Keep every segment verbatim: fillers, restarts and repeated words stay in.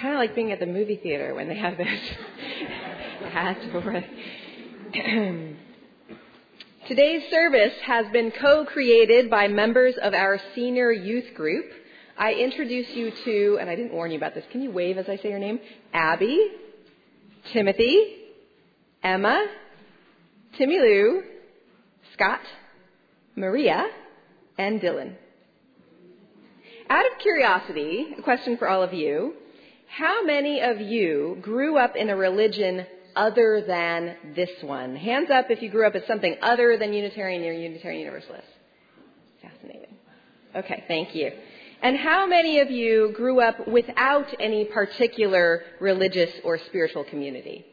kind of like being at the movie theater when they have this hat for Today's service has been co-created by members of our senior youth group. I introduce you to, and I didn't warn you about this, can you wave as I say your name? Abby, Timothy, Emma, Timmy Lou, Scott, Maria, and Dylan. Out of curiosity, a question for all of you. How many of you grew up in a religion other than this one? Hands up if you grew up as something other than Unitarian or Unitarian Universalist. Fascinating. Okay, thank you. And how many of you grew up without any particular religious or spiritual community?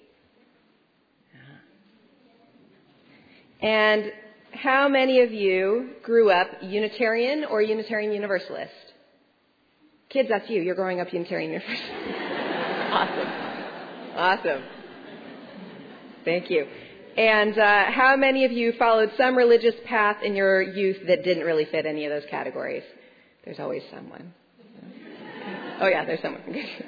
And how many of you grew up Unitarian or Unitarian Universalist? Kids, that's you. You're growing up Unitarian Universalist. Awesome. Awesome. Thank you. And uh, how many of you followed some religious path in your youth that didn't really fit any of those categories? There's always someone. Oh, yeah, there's someone.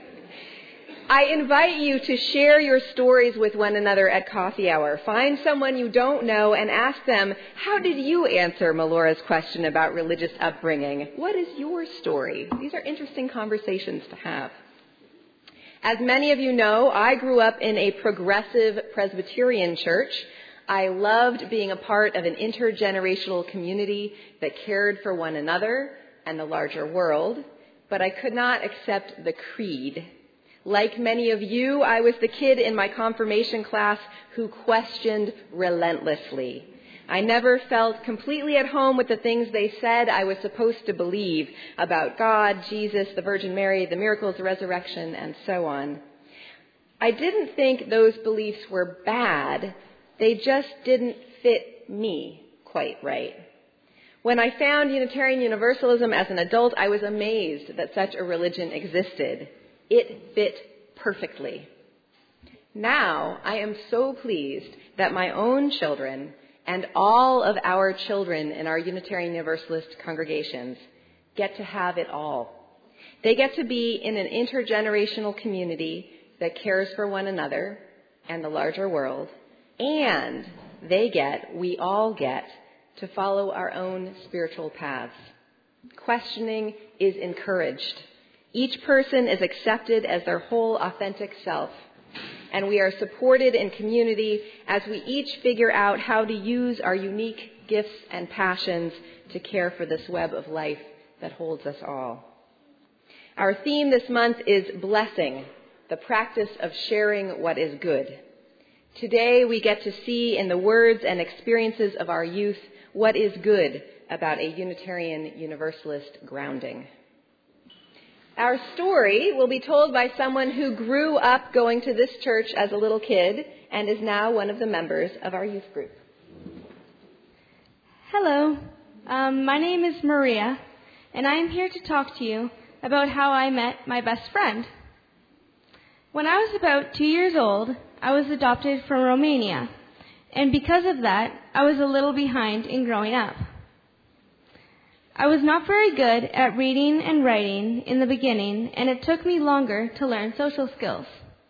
I invite you to share your stories with one another at coffee hour. Find someone you don't know and ask them, how did you answer Melora's question about religious upbringing? What is your story? These are interesting conversations to have. As many of you know, I grew up in a progressive Presbyterian church. I loved being a part of an intergenerational community that cared for one another and the larger world, but I could not accept the creed. Like many of you, I was the kid in my confirmation class who questioned relentlessly. I never felt completely at home with the things they said I was supposed to believe about God, Jesus, the Virgin Mary, the miracles, the resurrection, and so on. I didn't think those beliefs were bad. They just didn't fit me quite right. When I found Unitarian Universalism as an adult, I was amazed that such a religion existed. It fit perfectly. Now, I am so pleased that my own children and all of our children in our Unitarian Universalist congregations get to have it all. They get to be in an intergenerational community that cares for one another and the larger world, and they get, we all get, to follow our own spiritual paths. Questioning is encouraged. Each person is accepted as their whole authentic self, and we are supported in community as we each figure out how to use our unique gifts and passions to care for this web of life that holds us all. Our theme this month is blessing, the practice of sharing what is good. Today we get to see in the words and experiences of our youth what is good about a Unitarian Universalist grounding. Our story will be told by someone who grew up going to this church as a little kid and is now one of the members of our youth group. Hello, um, my name is Maria, and I am here to talk to you about how I met my best friend. When I was about two years old, I was adopted from Romania, and because of that, I was a little behind in growing up. I was not very good at reading and writing in the beginning, and it took me longer to learn social skills.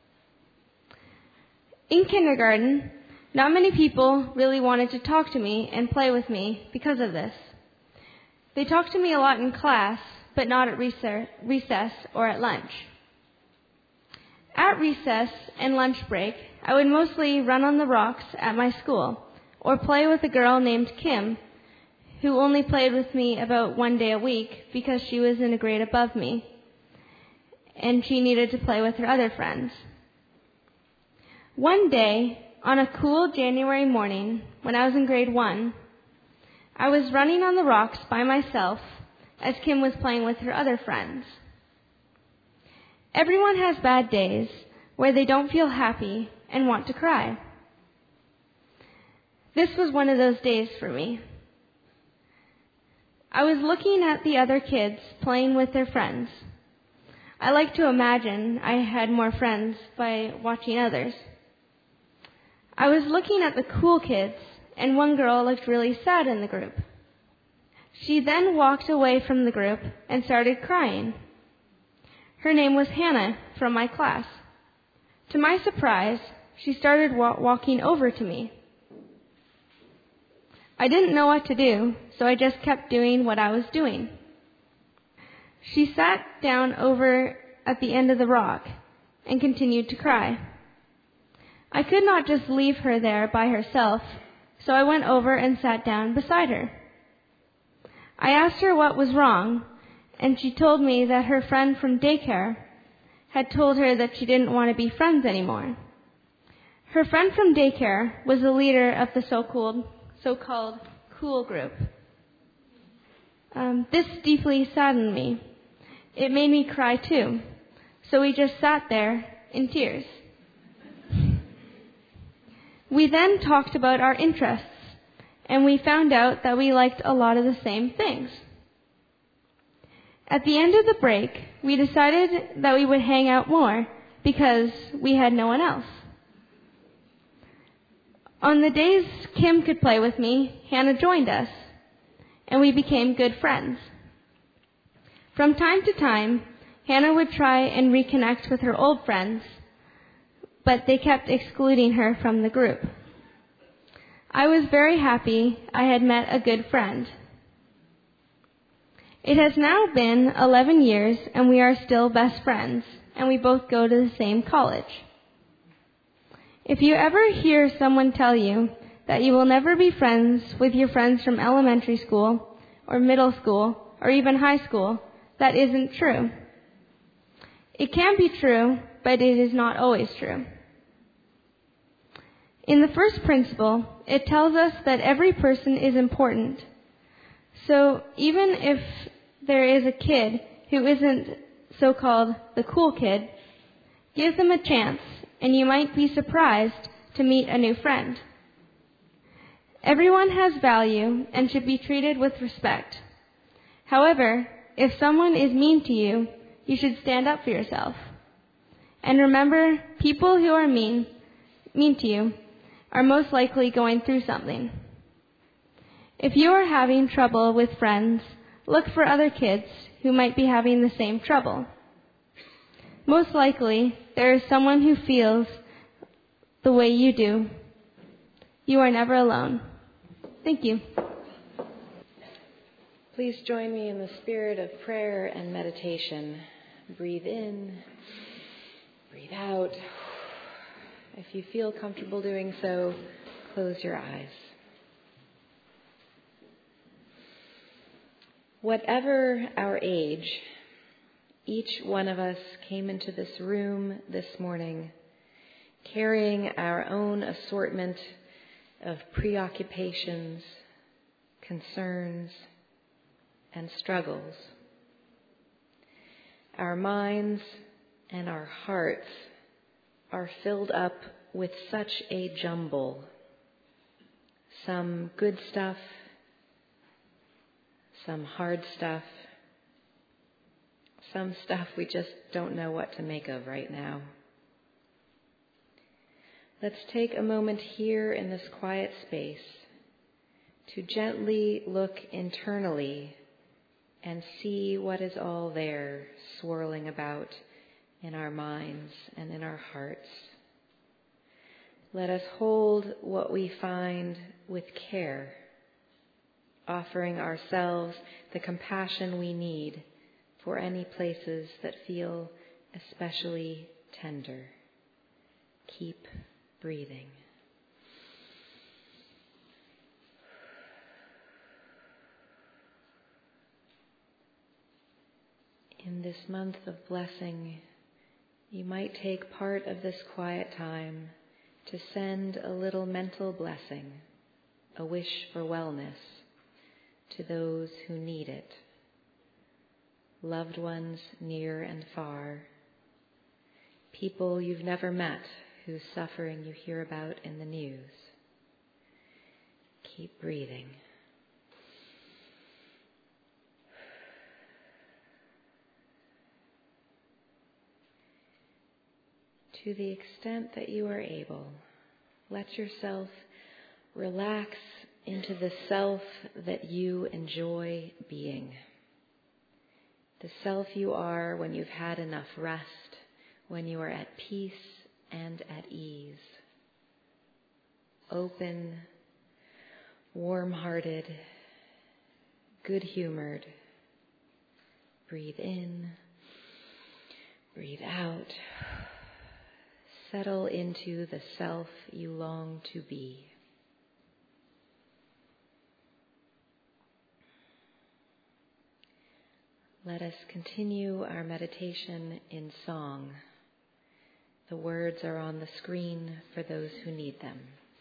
In kindergarten, not many people really wanted to talk to me and play with me because of this. They talked to me a lot in class, but not at recess or at lunch. At recess and lunch break, I would mostly run on the rocks at my school or play with a girl named Kim, who only played with me about one day a week because she was in a grade above me, and she needed to play with her other friends. One day, on a cool January morning, when I was in grade one, I was running on the rocks by myself as Kim was playing with her other friends. Everyone has bad days where they don't feel happy and want to cry. This was one of those days for me. I was looking at the other kids playing with their friends. I like to imagine I had more friends by watching others. I was looking at the cool kids, and one girl looked really sad in the group. She then walked away from the group and started crying. Her name was Hannah from my class. To my surprise, she started wa- walking over to me. I didn't know what to do, so I just kept doing what I was doing. She sat down over at the end of the rock and continued to cry. I could not just leave her there by herself, so I went over and sat down beside her. I asked her what was wrong, and she told me that her friend from daycare had told her that she didn't want to be friends anymore. Her friend from daycare was the leader of the so-called, so-called cool group. Um, this deeply saddened me. It made me cry too, so we just sat there in tears. We then talked about our interests, and we found out that we liked a lot of the same things. At the end of the break, we decided that we would hang out more because we had no one else. On the days Kim could play with me, Hannah joined us, and we became good friends. From time to time, Hannah would try and reconnect with her old friends, but they kept excluding her from the group. I was very happy I had met a good friend. It has now been eleven years, and we are still best friends, and we both go to the same college. If you ever hear someone tell you that you will never be friends with your friends from elementary school or middle school or even high school, that isn't true. It can be true, but it is not always true. In the first principle, it tells us that every person is important. So even if there is a kid who isn't so-called the cool kid, give them a chance, and you might be surprised to meet a new friend. Everyone has value and should be treated with respect. However, if someone is mean to you, you should stand up for yourself. And remember, people who are mean, mean to you are most likely going through something. If you are having trouble with friends, look for other kids who might be having the same trouble. Most likely, there is someone who feels the way you do. You are never alone. Thank you. Please join me in the spirit of prayer and meditation. Breathe in, breathe out. If you feel comfortable doing so, close your eyes. Whatever our age, each one of us came into this room this morning carrying our own assortment of preoccupations, concerns, and struggles. Our minds and our hearts are filled up with such a jumble. Some good stuff, some hard stuff, some stuff we just don't know what to make of right now. Let's take a moment here in this quiet space to gently look internally and see what is all there swirling about in our minds and in our hearts. Let us hold what we find with care, offering ourselves the compassion we need for any places that feel especially tender. Keep breathing. In this month of blessing, you might take part of this quiet time to send a little mental blessing, a wish for wellness, to those who need it. Loved ones near and far, people you've never met whose suffering you hear about in the news. Keep breathing. To the extent that you are able, let yourself relax into the self that you enjoy being. The self you are when you've had enough rest, when you are at peace and at ease, open, warm-hearted, good-humored. Breathe in, breathe out. Settle into the self you long to be. Let us continue our meditation in song. The words are on the screen for those who need them.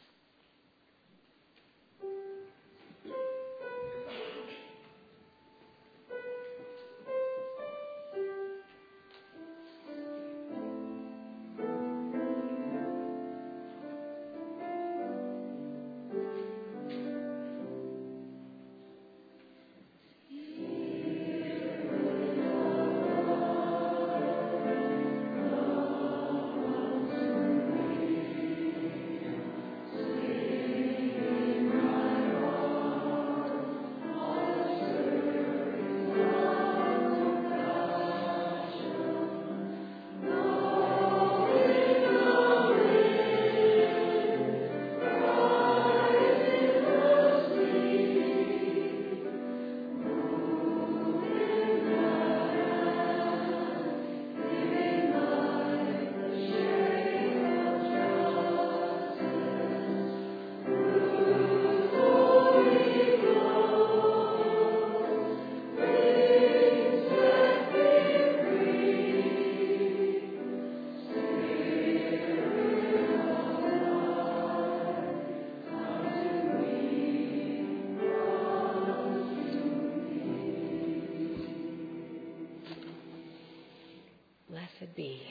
Blessed be.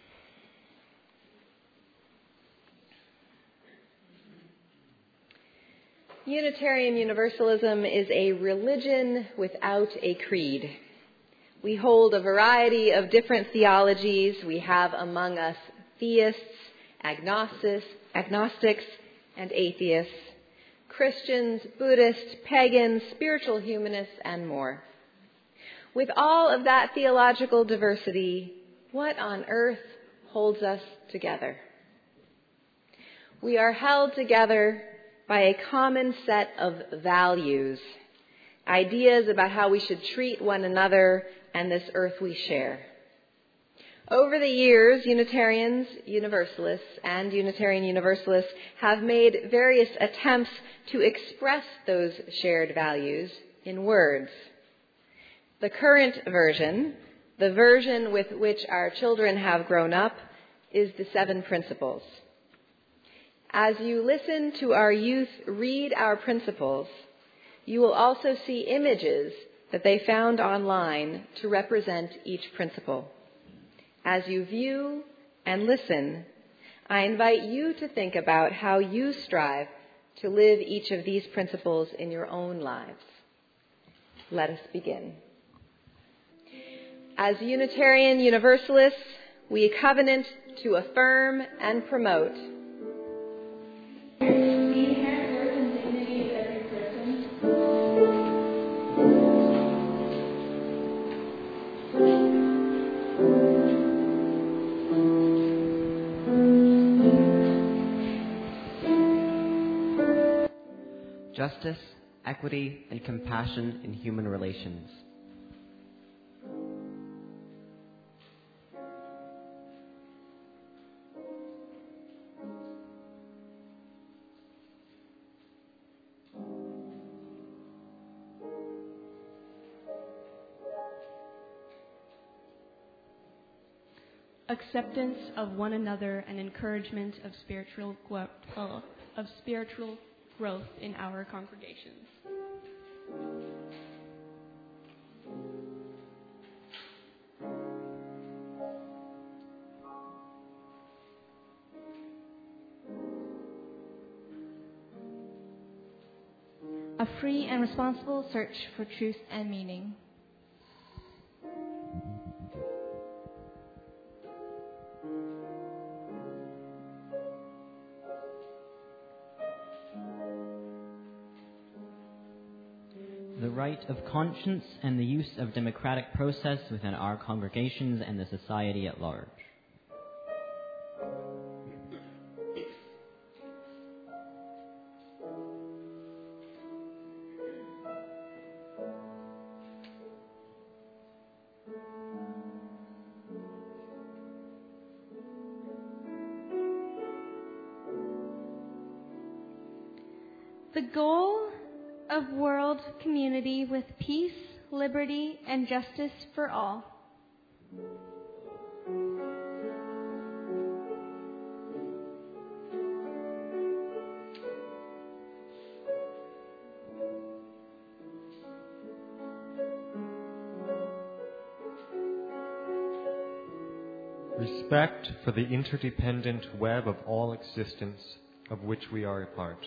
Unitarian Universalism is a religion without a creed. We hold a variety of different theologies. We have among us theists, agnostics, agnostics, and atheists, Christians, Buddhists, pagans, spiritual humanists, and more. With all of that theological diversity, what on earth holds us together? We are held together by a common set of values, ideas about how we should treat one another and this earth we share. Over the years, Unitarians, Universalists, and Unitarian Universalists have made various attempts to express those shared values in words. The current version, the version with which our children have grown up, is the Seven Principles. As you listen to our youth read our principles, you will also see images that they found online to represent each principle. As you view and listen, I invite you to think about how you strive to live each of these principles in your own lives. Let us begin. As Unitarian Universalists, we covenant to affirm and promote the inherent worth and dignity of every person, justice, equity, and compassion in human relations. Acceptance of one another and encouragement of spiritual gro- uh, of spiritual growth in our congregations. A free and responsible search for truth and meaning. The right of conscience and the use of democratic process within our congregations and the society at large. the goal of world community with peace, liberty, and justice for all. Respect for the interdependent web of all existence of which we are a part.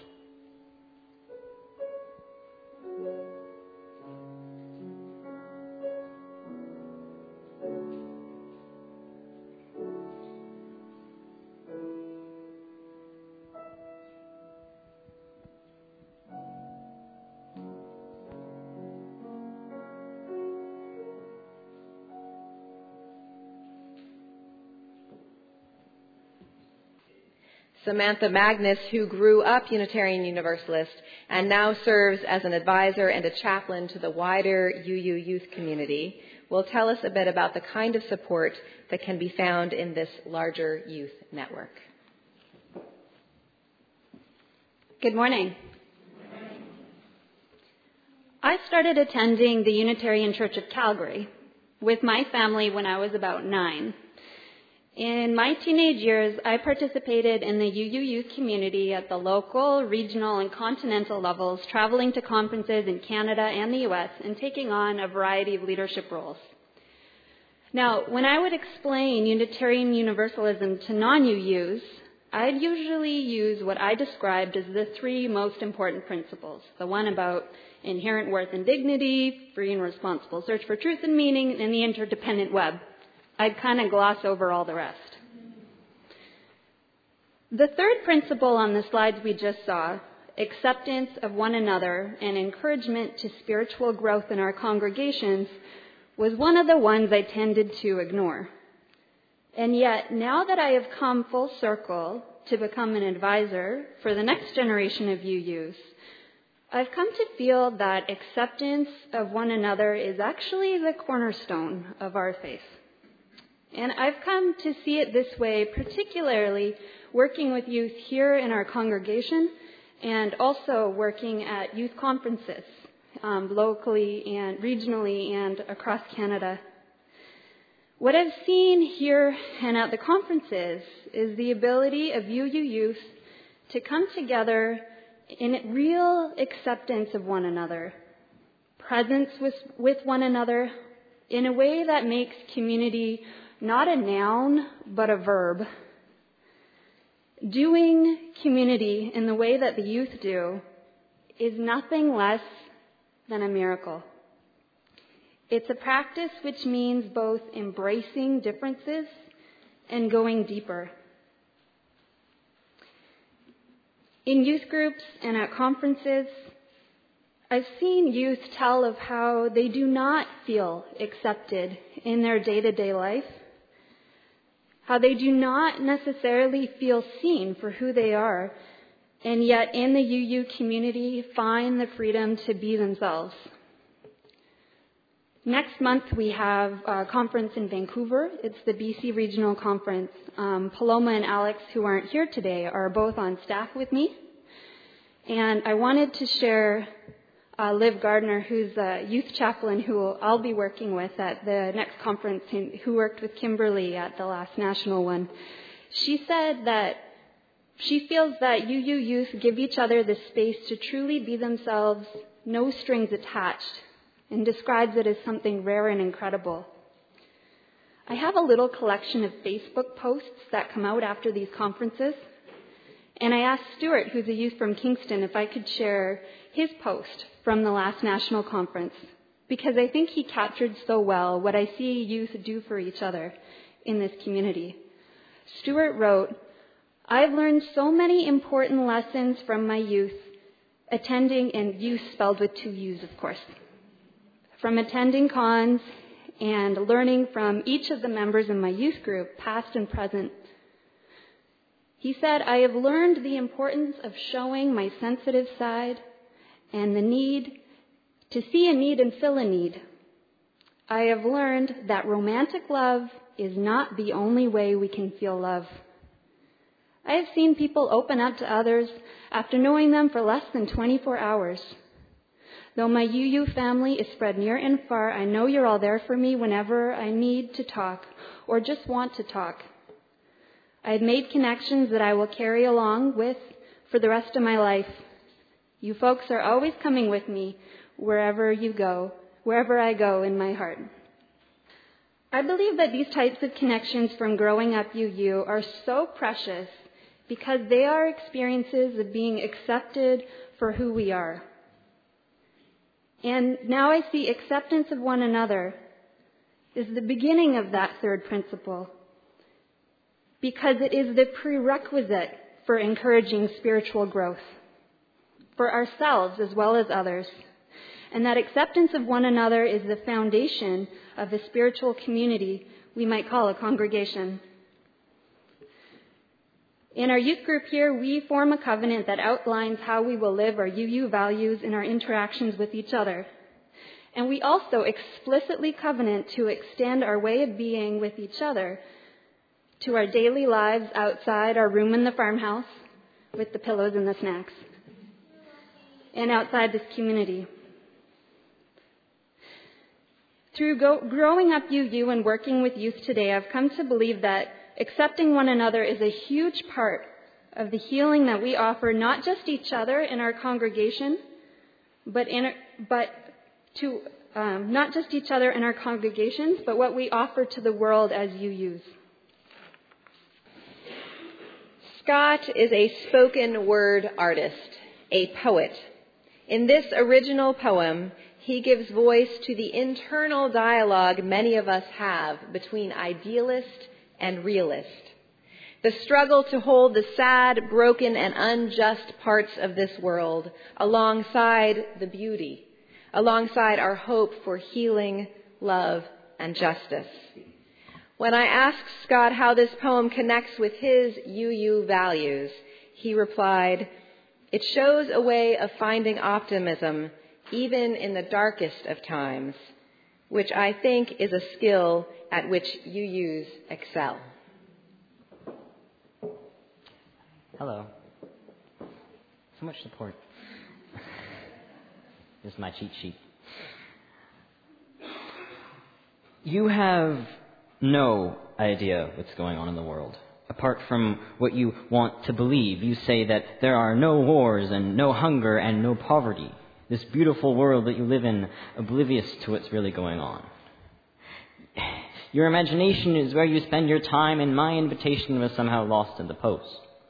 Samantha Magnus, who grew up Unitarian Universalist and now serves as an advisor and a chaplain to the wider U U youth community, will tell us a bit about the kind of support that can be found in this larger youth network. Good morning. I started attending the Unitarian Church of Calgary with my family when I was about nine. In my teenage years, I participated in the U U youth community at the local, regional, and continental levels, traveling to conferences in Canada and the U S and taking on a variety of leadership roles. Now, when I would explain Unitarian Universalism to non-U Us, I'd usually use what I described as the three most important principles. The one about inherent worth and dignity, free and responsible search for truth and meaning, and the interdependent web. I'd kind of gloss over all the rest. The third principle on the slides we just saw, acceptance of one another and encouragement to spiritual growth in our congregations, was one of the ones I tended to ignore. And yet, now that I have come full circle to become an advisor for the next generation of U Us, I've come to feel that acceptance of one another is actually the cornerstone of our faith. And I've come to see it this way, particularly working with youth here in our congregation and also working at youth conferences um, locally and regionally and across Canada. What I've seen here and at the conferences is the ability of U U youth to come together in real acceptance of one another, presence with, with one another in a way that makes community not a noun, but a verb. Doing community in the way that the youth do is nothing less than a miracle. It's a practice which means both embracing differences and going deeper. In youth groups and at conferences, I've seen youth tell of how they do not feel accepted in their day-to-day life, how they do not necessarily feel seen for who they are, and yet in the U U community find the freedom to be themselves. Next month we have a conference in Vancouver. It's the B C Regional Conference. Um, Paloma and Alex, who aren't here today, are both on staff with me. And I wanted to share uh, Liv Gardner, who's a youth chaplain who I'll be working with at the next conference, who worked with Kimberly at the last national one. She said that she feels that U U youth give each other the space to truly be themselves, no strings attached, and describes it as something rare and incredible. I have a little collection of Facebook posts that come out after these conferences, and I asked Stuart, who's a youth from Kingston, if I could share his post from the last national conference, because I think he captured so well what I see youth do for each other in this community. Stuart wrote, "I've learned so many important lessons from my youth, attending," and youth spelled with two U's, of course, "from attending cons and learning from each of the members in my youth group, past and present. He said, I have learned the importance of showing my sensitive side and the need to see a need and fill a need. I have learned that romantic love is not the only way we can feel love. I have seen people open up to others after knowing them for less than twenty-four hours. Though my U U family is spread near and far, I know you're all there for me whenever I need to talk or just want to talk. I have made connections that I will carry along with for the rest of my life. You folks are always coming with me wherever you go, wherever I go in my heart. I believe that these types of connections from growing up U U are so precious because they are experiences of being accepted for who we are. And now I see acceptance of one another is the beginning of that third principle, because it is the prerequisite for encouraging spiritual growth for ourselves as well as others. And that acceptance of one another is the foundation of the spiritual community we might call a congregation. In our youth group here, we form a covenant that outlines how we will live our U U values in our interactions with each other. And we also explicitly covenant to extend our way of being with each other to our daily lives outside our room in the farmhouse with the pillows and the snacks, and outside this community. Through go- growing up U U and working with youth today, I've come to believe that accepting one another is a huge part of the healing that we offer not just each other in our congregation, but in but to um, not just each other in our congregations, but what we offer to the world as U Us. Scott is a spoken word artist, a poet. In this original poem, he gives voice to the internal dialogue many of us have between idealist and realist. The struggle to hold the sad, broken, and unjust parts of this world alongside the beauty, alongside our hope for healing, love, and justice. When I asked Scott how this poem connects with his U U values, he replied, "It shows a way of finding optimism even in the darkest of times, which I think is a skill at which U Us excel." Hello. So much support. This is my cheat sheet. You have no idea what's going on in the world, apart from what you want to believe. You say that there are no wars and no hunger and no poverty. This beautiful world that you live in, oblivious to what's really going on. Your imagination is where you spend your time, and my invitation was somehow lost in the post.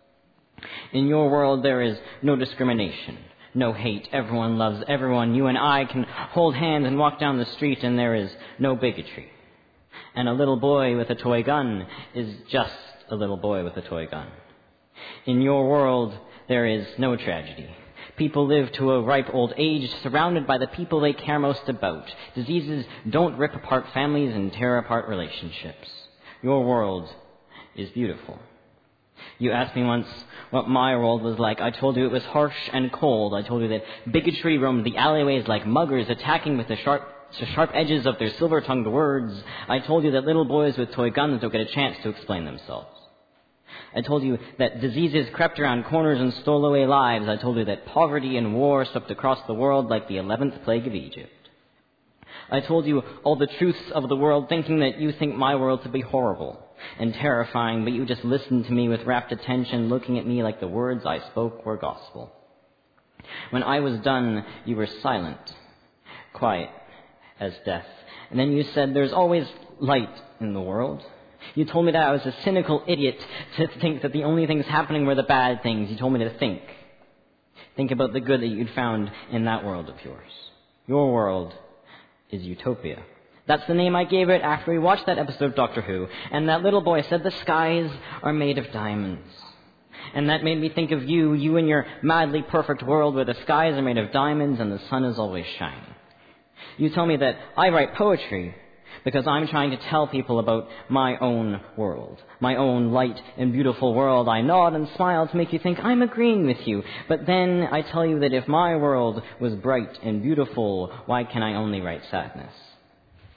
In your world, there is no discrimination, no hate. Everyone loves everyone. You and I can hold hands and walk down the street, and there is no bigotry. And a little boy with a toy gun is just a little boy with a toy gun. In your world, there is no tragedy. People live to a ripe old age, surrounded by the people they care most about. Diseases don't rip apart families and tear apart relationships. Your world is beautiful. You asked me once what my world was like. I told you it was harsh and cold. I told you that bigotry roamed the alleyways like muggers, attacking with the sharp, the sharp edges of their silver-tongued words. I told you that little boys with toy guns don't get a chance to explain themselves. I told you that diseases crept around corners and stole away lives. I told you that poverty and war swept across the world like the eleventh plague of Egypt. I told you all the truths of the world, thinking that you think my world to be horrible and terrifying, but you just listened to me with rapt attention, looking at me like the words I spoke were gospel. When I was done, you were silent, quiet as death. And then you said, "There's always light in the world." You told me that I was a cynical idiot to think that the only things happening were the bad things. You told me to think. Think about the good that you'd found in that world of yours. Your world is utopia. That's the name I gave it after we watched that episode of Doctor Who, and that little boy said the skies are made of diamonds. And that made me think of you, you and your madly perfect world where the skies are made of diamonds and the sun is always shining. You tell me that I write poetry because I'm trying to tell people about my own world, my own light and beautiful world. I nod and smile to make you think I'm agreeing with you. But then I tell you that if my world was bright and beautiful, why can I only write sadness?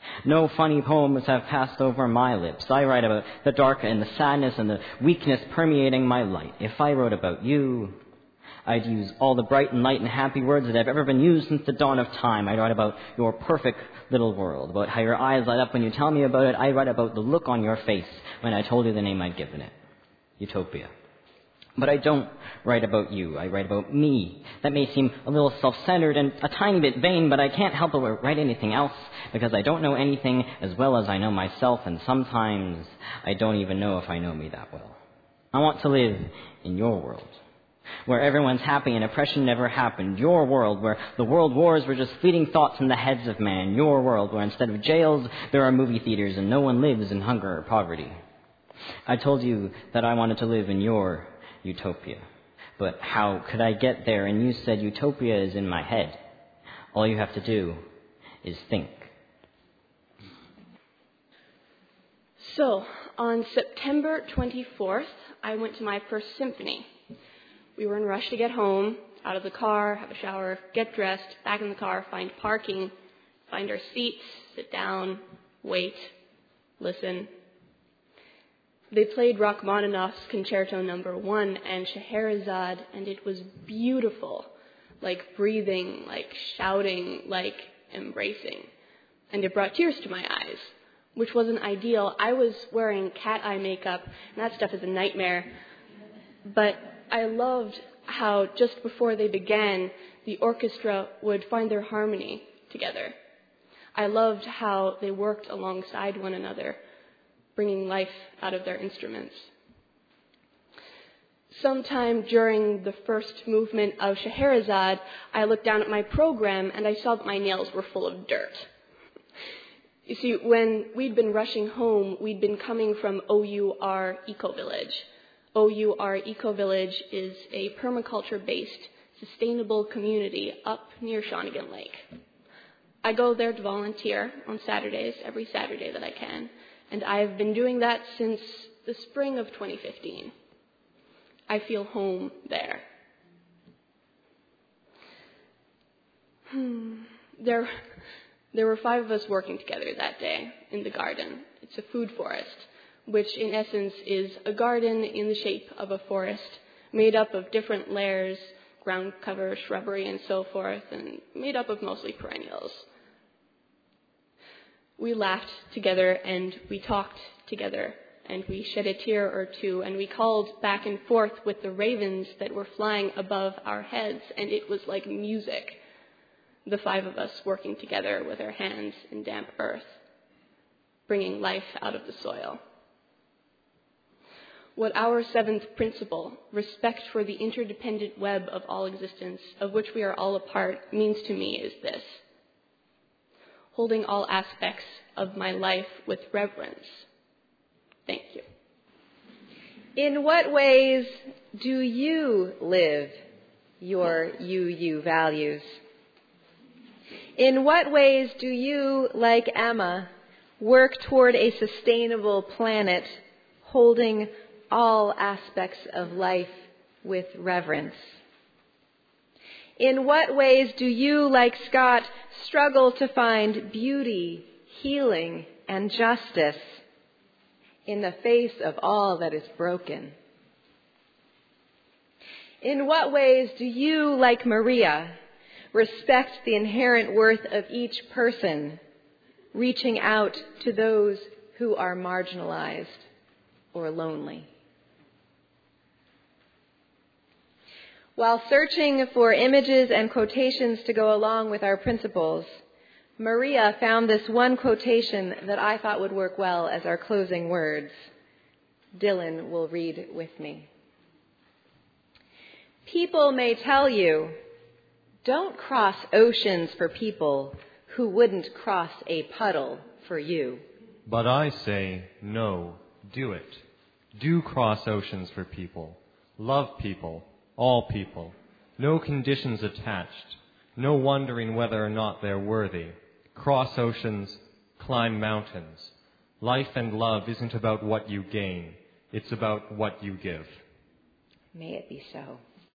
No funny poems have passed over my lips. I write about the dark and the sadness and the weakness permeating my light. If I wrote about you, I'd use all the bright and light and happy words that have ever been used since the dawn of time. I'd write about your perfect little world, about how your eyes light up when you tell me about it. I'd write about the look on your face when I told you the name I'd given it. Utopia. But I don't write about you. I write about me. That may seem a little self-centered and a tiny bit vain, but I can't help but write anything else because I don't know anything as well as I know myself, and sometimes I don't even know if I know me that well. I want to live in your world, where everyone's happy and oppression never happened. Your world, where the world wars were just fleeting thoughts in the heads of man. Your world, where instead of jails, there are movie theaters and no one lives in hunger or poverty. I told you that I wanted to live in your utopia. But how could I get there? And you said utopia is in my head. All you have to do is think. So, on September twenty-fourth, I went to my first symphony. We were in a rush to get home, out of the car, have a shower, get dressed, back in the car, find parking, find our seats, sit down, wait, listen. They played Rachmaninoff's Concerto Number One and Scheherazade, and it was beautiful, like breathing, like shouting, like embracing. And it brought tears to my eyes, which wasn't ideal. I was wearing cat eye makeup, and that stuff is a nightmare. But I loved how just before they began, the orchestra would find their harmony together. I loved how they worked alongside one another, bringing life out of their instruments. Sometime during the first movement of Scheherazade, I looked down at my program and I saw that my nails were full of dirt. You see, when we'd been rushing home, we'd been coming from O U R Eco Village. O U R Eco Village is a permaculture-based, sustainable community up near Shawnigan Lake. I go there to volunteer on Saturdays, every Saturday that I can, and I have been doing that since the spring of twenty fifteen. I feel home there. Hmm. There, there were five of us working together that day in the garden. It's a food forest, which in essence is a garden in the shape of a forest, made up of different layers, ground cover, shrubbery, and so forth, and made up of mostly perennials. We laughed together, and we talked together, and we shed a tear or two, and we called back and forth with the ravens that were flying above our heads, and it was like music, the five of us working together with our hands in damp earth, bringing life out of the soil. What our seventh principle, respect for the interdependent web of all existence, of which we are all a part, means to me is this: holding all aspects of my life with reverence. Thank you. In what ways do you live your U U values? In what ways do you, like Emma, work toward a sustainable planet, holding all aspects of life with reverence? In what ways do you, like Scott, struggle to find beauty, healing, and justice in the face of all that is broken? In what ways do you, like Maria, respect the inherent worth of each person, reaching out to those who are marginalized or lonely? While searching for images and quotations to go along with our principles, Maria found this one quotation that I thought would work well as our closing words. Dylan will read with me. People may tell you, don't cross oceans for people who wouldn't cross a puddle for you. But I say, no, do it. Do cross oceans for people. Love people, all people. No conditions attached. No wondering whether or not they're worthy. Cross oceans, climb mountains. Life and love isn't about what you gain. It's about what you give. May it be so.